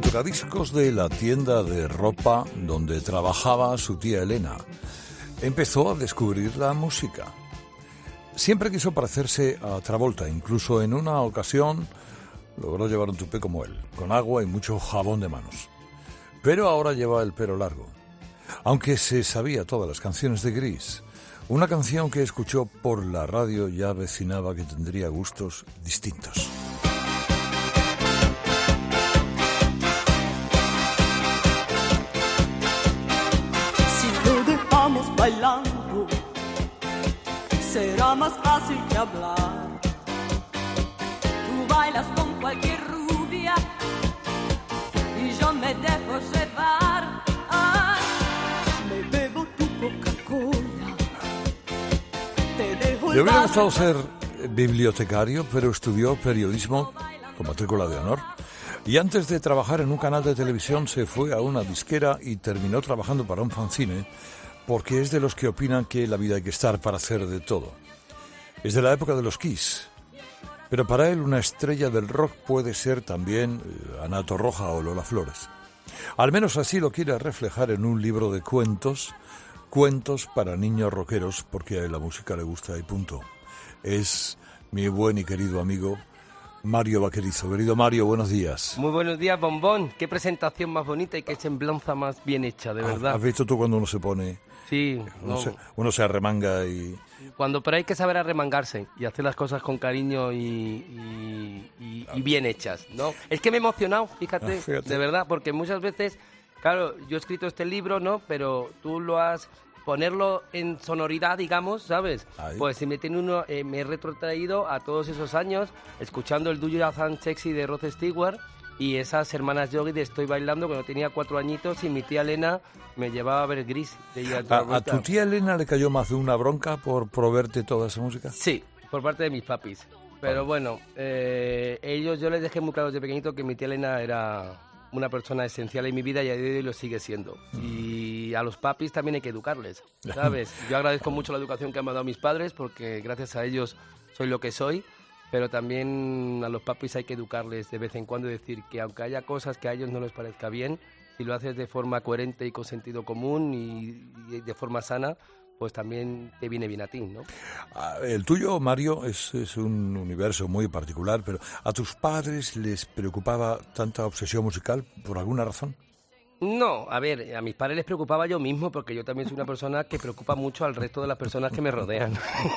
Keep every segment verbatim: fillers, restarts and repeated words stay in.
tocadiscos de la tienda de ropa donde trabajaba su tía Elena. Empezó a descubrir la música. Siempre quiso parecerse a Travolta, incluso en una ocasión logró llevar un tupé como él, con agua y mucho jabón de manos. Pero ahora lleva el pelo largo. Aunque se sabía todas las canciones de Gris, una canción que escuchó por la radio ya avecinaba que tendría gustos distintos. Bailando, será más fácil que hablar. Tú bailas con cualquier rubia y yo me dejo llevar. Ay, me bebo tu Coca-Cola. Te dejo. Le hubiera gustado ser bibliotecario, pero estudió periodismo con matrícula de honor. Y antes de trabajar en un canal de televisión se fue a una disquera y terminó trabajando para un fanzine, porque es de los que opinan que la vida hay que estar para hacer de todo. Es de la época de los Kiss, pero para él una estrella del rock puede ser también eh, Ana Torroja o Lola Flores. Al menos así lo quiere reflejar en un libro de cuentos, cuentos para niños rockeros, porque a la música le gusta y punto. Es mi buen y querido amigo Mario Vaquerizo. Querido Mario, buenos días. Muy buenos días, Bombón. Qué presentación más bonita y qué semblanza más bien hecha, de verdad. ¿Has visto tú cuando uno se pone... Sí, uno, no. se, uno se arremanga y... Cuando, pero hay que saber arremangarse y hacer las cosas con cariño y, y, y, y bien hechas, ¿no? Es que me he emocionado, fíjate, ah, fíjate, de verdad, porque muchas veces, claro, yo he escrito este libro, ¿no? Pero tú lo has... ponerlo en sonoridad, digamos, ¿sabes? Ahí. Pues si me tiene uno, eh, me he retrotraído a todos esos años escuchando el Do You Dance Sexy de Rod Stewart y esas hermanas Yogi de Estoy Bailando cuando tenía cuatro añitos y mi tía Elena me llevaba a ver Gris. De ¿A, ¿A tu tía Elena le cayó más de una bronca por proveerte toda esa música? Sí, por parte de mis papis. Pero bueno, eh, ellos, yo les dejé muy claro desde pequeñito que mi tía Elena era una persona esencial en mi vida y a día de hoy lo sigue siendo. Mm. Y a los papis también hay que educarles, ¿sabes? Yo agradezco mucho la educación que han dado mis padres porque gracias a ellos soy lo que soy, pero también a los papis hay que educarles de vez en cuando y decir que aunque haya cosas que a ellos no les parezca bien, si lo haces de forma coherente y con sentido común y, y de forma sana, pues también te viene bien a ti, ¿no? El tuyo, Mario, es, es un universo muy particular, pero ¿a tus padres les preocupaba tanta obsesión musical por alguna razón? No, a ver, a mis padres les preocupaba yo mismo porque yo también soy una persona que preocupa mucho al resto de las personas que me rodean.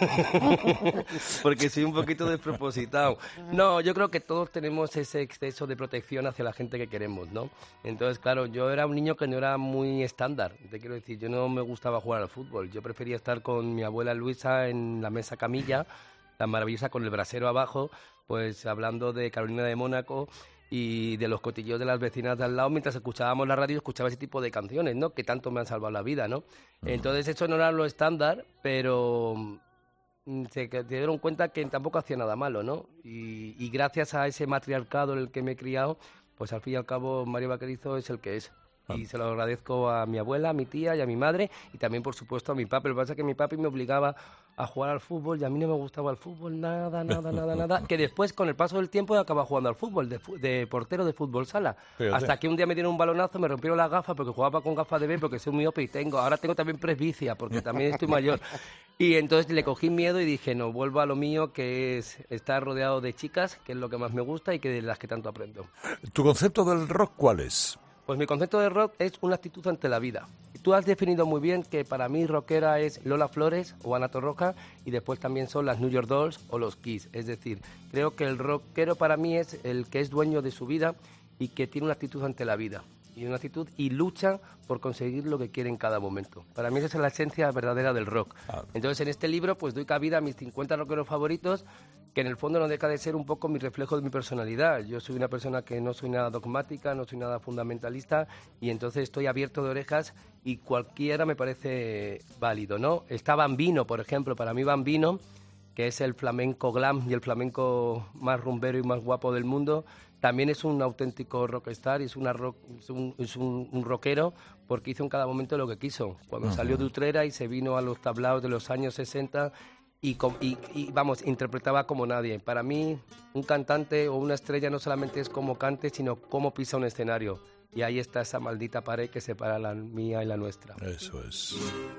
Porque soy un poquito despropositado. No, yo creo que todos tenemos ese exceso de protección hacia la gente que queremos, ¿no? Entonces, claro, yo era un niño que no era muy estándar. Te quiero decir, yo no me gustaba jugar al fútbol. Yo prefería estar con mi abuela Luisa en la mesa camilla, tan maravillosa, con el brasero abajo, pues hablando de Carolina de Mónaco y de los cotilleos de las vecinas de al lado mientras escuchábamos la radio, escuchaba ese tipo de canciones, ¿no? Que tanto me han salvado la vida, ¿no? Uh-huh. Entonces eso no era lo estándar, pero se, se dieron cuenta que tampoco hacía nada malo, ¿no? Y, y gracias a ese matriarcado en el que me he criado, pues al fin y al cabo Mario Vaquerizo es el que es. Y se lo agradezco a mi abuela, a mi tía y a mi madre y también, por supuesto, a mi papi. Lo que pasa es que mi papi me obligaba a jugar al fútbol y a mí no me gustaba el fútbol, nada, nada, nada, nada. Que después, con el paso del tiempo, acababa jugando al fútbol, de, de portero de fútbol sala. Fíjate. Hasta que un día me dieron un balonazo, me rompieron las gafas porque jugaba con gafas de ver, porque soy miope y tengo. Ahora tengo también presbicia porque también estoy mayor. Y entonces le cogí miedo y dije, no, vuelvo a lo mío, que es estar rodeado de chicas, que es lo que más me gusta y que de las que tanto aprendo. ¿Tu concepto del rock cuál es? Pues mi concepto de rock es una actitud ante la vida. Tú has definido muy bien que para mí rockera es Lola Flores o Ana Torroja y después también son las New York Dolls o los Kiss. Es decir, creo que el rockero para mí es el que es dueño de su vida y que tiene una actitud ante la vida. Y una actitud y lucha por conseguir lo que quiere en cada momento. Para mí esa es la esencia verdadera del rock. Entonces en este libro pues doy cabida a mis cincuenta rockeros favoritos, que en el fondo no deja de ser un poco mi reflejo de mi personalidad. Yo soy una persona que no soy nada dogmática, no soy nada fundamentalista y entonces estoy abierto de orejas y cualquiera me parece válido, ¿no? Está Bambino, por ejemplo. Para mí Bambino, que es el flamenco glam y el flamenco más rumbero y más guapo del mundo, también es un auténtico rockstar y es, una rock, es, un, es un, un rockero porque hizo en cada momento lo que quiso. Cuando uh-huh. salió de Utrera y se vino a los tablaos de los años sesenta y, y, y, vamos, interpretaba como nadie. Para mí, un cantante o una estrella no solamente es cómo cante, sino cómo pisa un escenario. Y ahí está esa maldita pared que separa la mía y la nuestra. Eso es.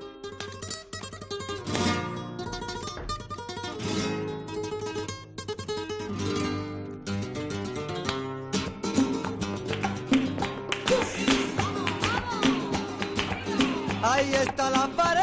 Ahí está la pared.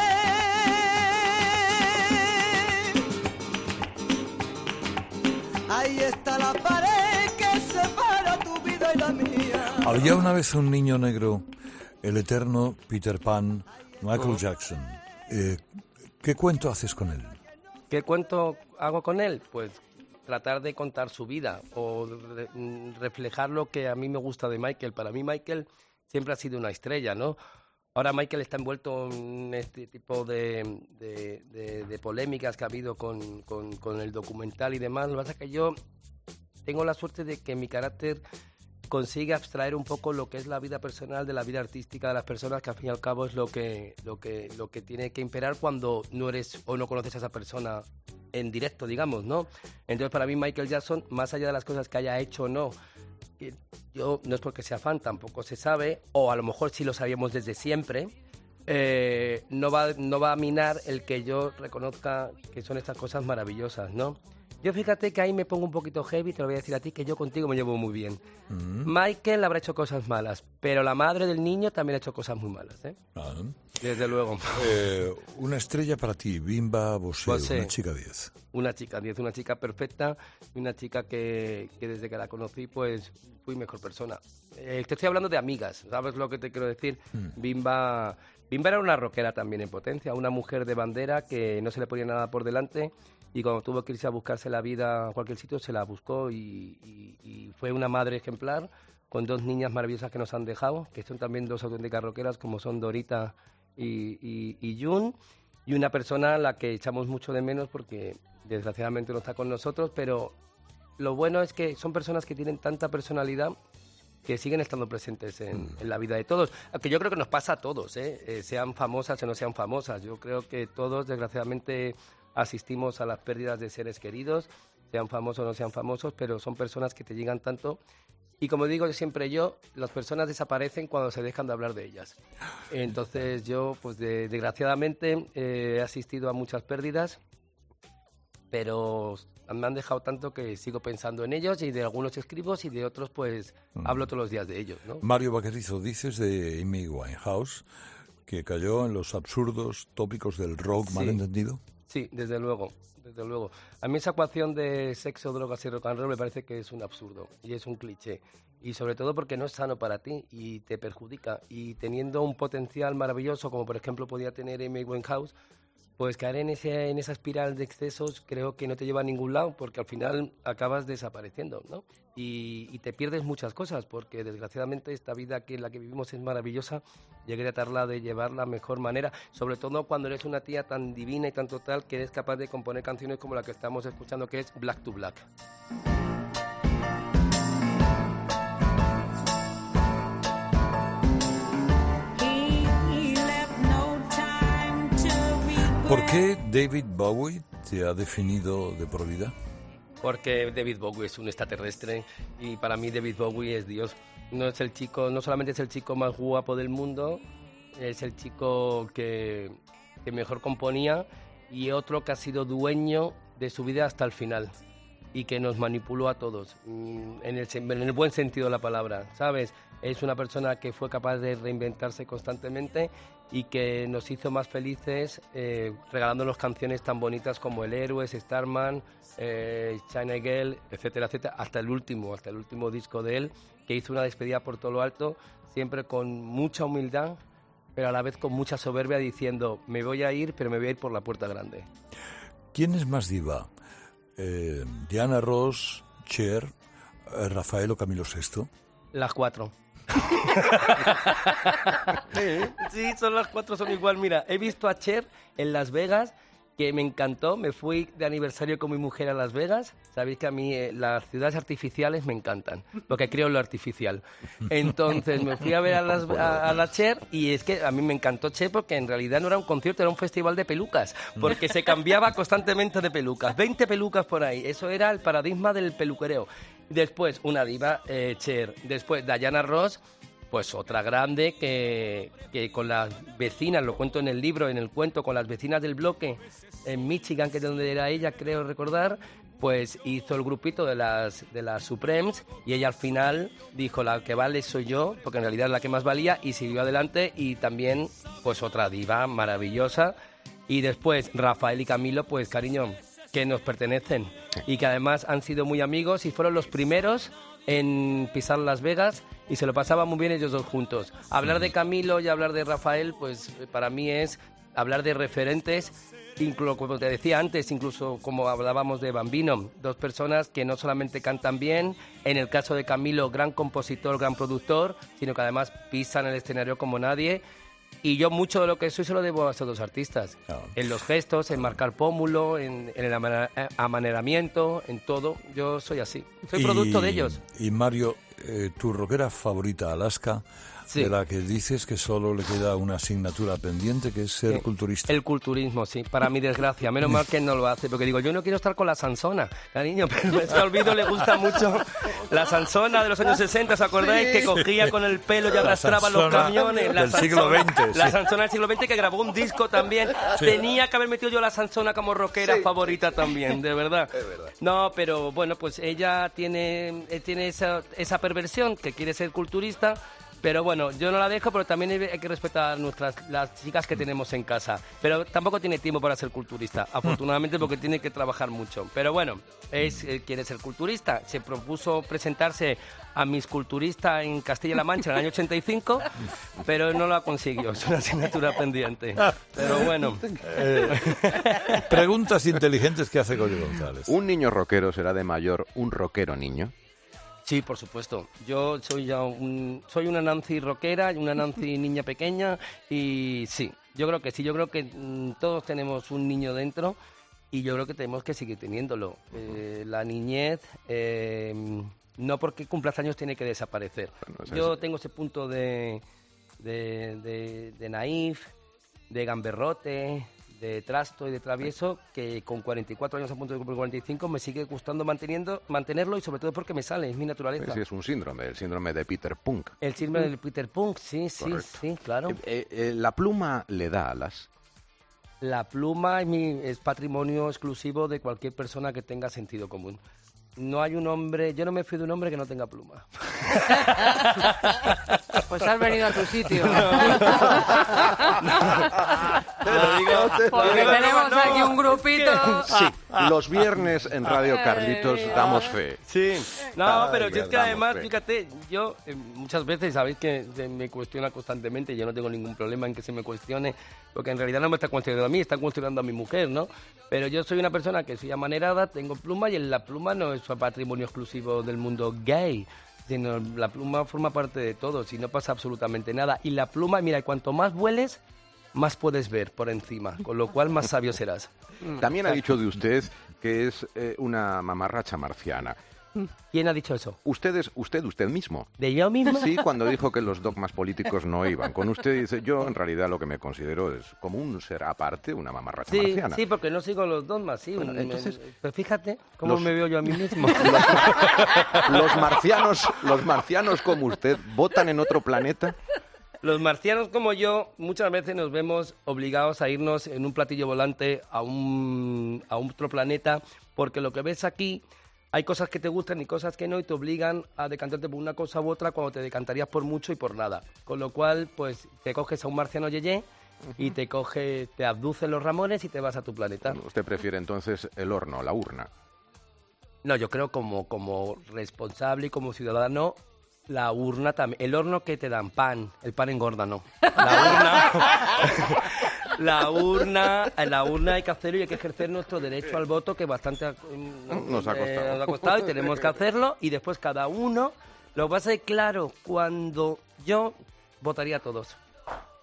Ahí está la pared que separa tu vida y la mía. Había una vez un niño negro, el eterno Peter Pan, Michael Jackson. Eh, ¿Qué cuento haces con él? ¿Qué cuento hago con él? Pues tratar de contar su vida o re reflejar lo que a mí me gusta de Michael. Para mí Michael siempre ha sido una estrella, ¿no? Ahora Michael está envuelto en este tipo de, de, de, de polémicas que ha habido con, con, con el documental y demás. Lo que pasa es que yo tengo la suerte de que mi carácter consigue abstraer un poco lo que es la vida personal de la vida artística de las personas, que al fin y al cabo es lo que, lo que, lo que tiene que imperar cuando no eres o no conoces a esa persona en directo, digamos, ¿no? Entonces para mí Michael Jackson, más allá de las cosas que haya hecho o no, yo no es porque sea fan, tampoco se sabe, o a lo mejor sí lo sabíamos desde siempre, eh, no va, no va a minar el que yo reconozca que son estas cosas maravillosas, ¿no? Yo fíjate que ahí me pongo un poquito heavy, te lo voy a decir a ti, que yo contigo me llevo muy bien. Mm-hmm. Michael habrá hecho cosas malas, pero la madre del niño también ha hecho cosas muy malas, ¿eh? Ah. Desde luego. Eh, una estrella para ti, Bimba Bosé, Bosé, una chica diez. Una chica diez, una chica perfecta, una chica que, que desde que la conocí, pues, fui mejor persona. Eh, te estoy hablando de amigas, ¿sabes lo que te quiero decir? Mm. Bimba, Bimba era una rockera también en potencia, una mujer de bandera que no se le ponía nada por delante. Y cuando tuvo que irse a buscarse la vida a cualquier sitio, se la buscó y, y, y fue una madre ejemplar con dos niñas maravillosas que nos han dejado, que son también dos auténticas rockeras, como son Dorita y, y, y Jun, y una persona a la que echamos mucho de menos porque desgraciadamente no está con nosotros, pero lo bueno es que son personas que tienen tanta personalidad que siguen estando presentes en, en la vida de todos, aunque yo creo que nos pasa a todos, ¿eh? Eh, sean famosas o no sean famosas. Yo creo que todos, desgraciadamente, asistimos a las pérdidas de seres queridos, sean famosos o no sean famosos, pero son personas que te llegan tanto. Y como digo siempre yo, las personas desaparecen cuando se dejan de hablar de ellas. Entonces yo, pues de, desgraciadamente, eh, he asistido a muchas pérdidas, pero me han dejado tanto que sigo pensando en ellos, y de algunos escribo y de otros pues mm. hablo todos los días de ellos, ¿no? Mario Vaquerizo, dices de Amy Winehouse que cayó en los absurdos tópicos del rock, sí. ¿Mal entendido? Sí, desde luego, desde luego. A mí esa ecuación de sexo, drogas y rock and roll me parece que es un absurdo y es un cliché. Y sobre todo porque no es sano para ti y te perjudica. Y teniendo un potencial maravilloso, como por ejemplo podía tener Amy Winehouse, pues caer en, ese, en esa espiral de excesos creo que no te lleva a ningún lado, porque al final acabas desapareciendo, ¿no? Y, y te pierdes muchas cosas, porque desgraciadamente esta vida que en la que vivimos es maravillosa, y hay que tratarla de llevar la mejor manera, sobre todo cuando eres una tía tan divina y tan total que eres capaz de componer canciones como la que estamos escuchando, que es Black to Black. ¿Por qué David Bowie te ha definido de por vida? Porque David Bowie es un extraterrestre y para mí David Bowie es Dios. No es el chico, no solamente es el chico más guapo del mundo, es el chico que, que mejor componía y otro que ha sido dueño de su vida hasta el final y que nos manipuló a todos, en el, en el buen sentido de la palabra, ¿sabes? Es una persona que fue capaz de reinventarse constantemente y que nos hizo más felices eh, regalándonos canciones tan bonitas como El Héroes, Starman, eh, China Girl, etcétera, etcétera, hasta el último, hasta el último disco de él, que hizo una despedida por todo lo alto, siempre con mucha humildad, pero a la vez con mucha soberbia, diciendo, me voy a ir, pero me voy a ir por la puerta grande. ¿Quién es más diva? Eh, ¿Diana Ross, Cher, eh, Rafael o Camilo sexto? Las cuatro. Sí, son las cuatro, son igual. Mira, he visto a Cher en Las Vegas que me encantó. Me fui de aniversario con mi mujer a Las Vegas. Sabéis que a mí eh, las ciudades artificiales me encantan, porque creo en lo artificial. Entonces me fui a ver a, las, a, a la Cher, y es que a mí me encantó Cher porque en realidad no era un concierto, era un festival de pelucas, porque se cambiaba constantemente de pelucas. veinte pelucas por ahí, eso era el paradigma del peluquereo. Después una diva, eh, Cher. Después Diana Ross, pues otra grande que, que con las vecinas, lo cuento en el libro, en el cuento, con las vecinas del bloque en Michigan, que es donde era ella, creo recordar, pues hizo el grupito de las, de las Supremes, y ella al final dijo, la que vale soy yo, porque en realidad es la que más valía, y siguió adelante. Y también pues otra diva maravillosa. Y después Rafael y Camilo, pues cariño, que nos pertenecen y que además han sido muy amigos y fueron los primeros en pisar Las Vegas, y se lo pasaban muy bien ellos dos juntos. Hablar de Camilo y hablar de Rafael, pues para mí es hablar de referentes, incluso como te decía antes, incluso como hablábamos de Bambino, dos personas que no solamente cantan bien, en el caso de Camilo, gran compositor, gran productor, sino que además pisan el escenario como nadie. Y yo mucho de lo que soy se lo debo a estos dos artistas. Claro. En los gestos, en marcar pómulo, en, en el amaneramiento, en todo. Yo soy así. Soy y, producto de ellos. Y Mario, eh, tu rockera favorita, Alaska, sí, de la que dices que solo le queda una asignatura pendiente, que es ser sí, culturista. El culturismo, sí, para mi desgracia. Menos mal que no lo hace, porque digo, yo no quiero estar con la Sansona, cariño, pero es que olvido, le gusta mucho la Sansona de los años sesenta, ¿os acordáis? Sí. Que cogía con el pelo y arrastraba los camiones. La del Sansona, siglo veinte. La sí. Sansona del siglo veinte, que grabó un disco también. Sí. Tenía que haber metido yo la Sansona como rockera sí. favorita también, de verdad. Es verdad. No, pero bueno, pues ella tiene, tiene esa, esa perversión, que quiere ser culturista. Pero bueno, yo no la dejo, pero también hay que respetar nuestras las chicas que tenemos en casa. Pero tampoco tiene tiempo para ser culturista, afortunadamente, porque tiene que trabajar mucho. Pero bueno, es, eh, quiere ser culturista. Se propuso presentarse a Miss Culturista en Castilla-La Mancha en el año ochenta y cinco, pero no lo consiguió. Es una asignatura pendiente. Pero bueno. Eh, preguntas inteligentes que hace Goyo González. ¿Un niño rockero será de mayor un rockero niño? Sí, por supuesto. Yo soy ya un, soy una Nancy rockera, una Nancy niña pequeña, y sí, yo creo que sí, yo creo que mmm, todos tenemos un niño dentro, y yo creo que tenemos que seguir teniéndolo. Eh, la niñez, eh, no porque cumplas años tiene que desaparecer. Bueno, yo tengo ese punto de, de, de, de naif, de gamberrote, de trasto y de travieso, que con cuarenta y cuatro años a punto de cumplir cuarenta y cinco me sigue gustando manteniendo, mantenerlo, y sobre todo porque me sale, es mi naturaleza. Sí, es un síndrome, el síndrome de Peter Punk. El síndrome del Peter Punk, sí, sí, correcto. Sí, claro. Eh, eh, eh, ¿La pluma le da alas? La pluma es, mi, es patrimonio exclusivo de cualquier persona que tenga sentido común. No hay un hombre, yo no me fío de un hombre que no tenga pluma. Pues has venido a tu sitio. No, te lo digo, porque no, tenemos no, no, aquí un grupito. Sí, los viernes en Radio Carlitos damos fe. Sí, no, Ay, pero si es que además, fe. fíjate, yo eh, muchas veces sabéis que se me cuestiona constantemente, yo no tengo ningún problema en que se me cuestione, porque en realidad no me está cuestionando a mí, está cuestionando a mi mujer, ¿no? Pero yo soy una persona que soy amanerada, tengo pluma, y en la pluma no es patrimonio exclusivo del mundo gay, sino la pluma forma parte de todo, si no pasa absolutamente nada. Y la pluma, mira, cuanto más vueles, más puedes ver por encima, con lo cual más sabio serás. También ha dicho de usted que es eh, una mamarracha marciana. ¿Quién ha dicho eso? Ustedes, usted, usted mismo. ¿De yo mismo? Sí, cuando dijo que los dogmas políticos no iban. Con usted dice, yo en realidad lo que me considero es como un ser aparte, una mamarracha sí, marciana. Sí, porque no sigo los dogmas, sí. Bueno, me, entonces, pero fíjate cómo los, me veo yo a mí mismo. Los, los marcianos, los marcianos como usted, ¿votan en otro planeta? Los marcianos como yo muchas veces nos vemos obligados a irnos en un platillo volante a un a otro planeta, porque lo que ves aquí, hay cosas que te gustan y cosas que no, y te obligan a decantarte por una cosa u otra cuando te decantarías por mucho y por nada. Con lo cual, pues te coges a un marciano yeye y te coge, te abducen los ramones y te vas a tu planeta. ¿Usted prefiere entonces el horno, la urna? No, yo creo como, como responsable y como ciudadano, la urna también. El horno que te dan pan, el pan engorda, no. La urna, la urna, la urna hay que hacerlo, y hay que ejercer nuestro derecho al voto, que bastante um, nos, ha costado. Eh, nos ha costado y tenemos que hacerlo, y después cada uno. Lo que pasa es, claro, cuando yo votaría a todos.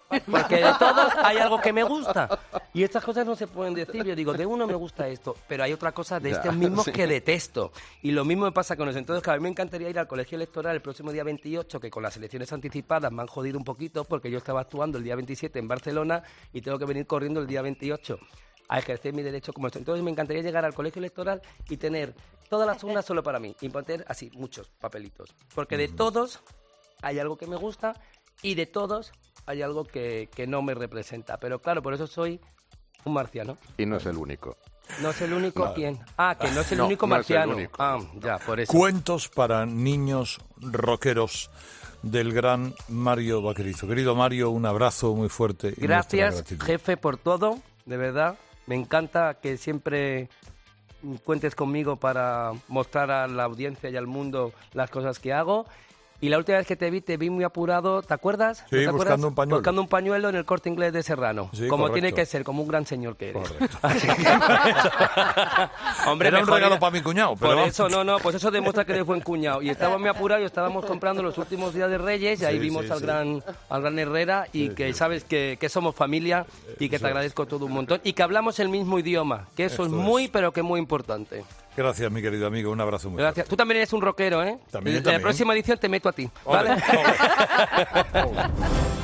Porque de todos hay algo que me gusta. Y estas cosas no se pueden decir. Yo digo, de uno me gusta esto, pero hay otra cosa de Ya, estos mismos sí. que detesto. Y lo mismo me pasa con eso. Entonces, claro, a mí me encantaría ir al colegio electoral el próximo día veintiocho, que con las elecciones anticipadas me han jodido un poquito, porque yo estaba actuando el día veintisiete en Barcelona y tengo que venir corriendo el día veintiocho a ejercer mi derecho como esto. Entonces me encantaría llegar al colegio electoral y tener todas las urnas solo para mí, y poner así muchos papelitos, porque de todos hay algo que me gusta y de todos hay algo que, que no me representa. Pero claro, por eso soy un marciano. Y no es el único. No es el único, Claro. ¿quién? Ah, que no es el No, único no es el marciano. único. Ah, ya, por eso. Cuentos para niños rockeros del gran Mario Vaquerizo. Querido Mario, un abrazo muy fuerte. y nuestra Gracias, gratitud. jefe, por todo, de verdad. Me encanta que siempre cuentes conmigo para mostrar a la audiencia y al mundo las cosas que hago. Y la última vez que te vi, te vi muy apurado, ¿te acuerdas? Sí, ¿No te buscando acuerdas? un pañuelo. Buscando un pañuelo en el Corte Inglés de Serrano. Sí, como correcto. tiene que ser, como un gran señor que eres. Correcto. Así que- Hombre, Era un mejor regalo ir- para mi cuñado, pero Por vamos. eso, no, no, pues eso demuestra que eres buen cuñado. Y estábamos muy apurados y estábamos comprando los últimos días de Reyes y ahí Sí, vimos sí, al, sí. gran, al gran Herrera y que sabes que, que somos familia y que Eso te es. agradezco todo un montón. Y que hablamos el mismo idioma, que eso es Esto es. muy, pero que muy importante. Gracias, mi querido amigo. Un abrazo muy Gracias. Tú también eres un rockero, ¿eh? También, En también. la próxima edición te meto a ti, fuerte. ¿vale? Ole, ole, ole.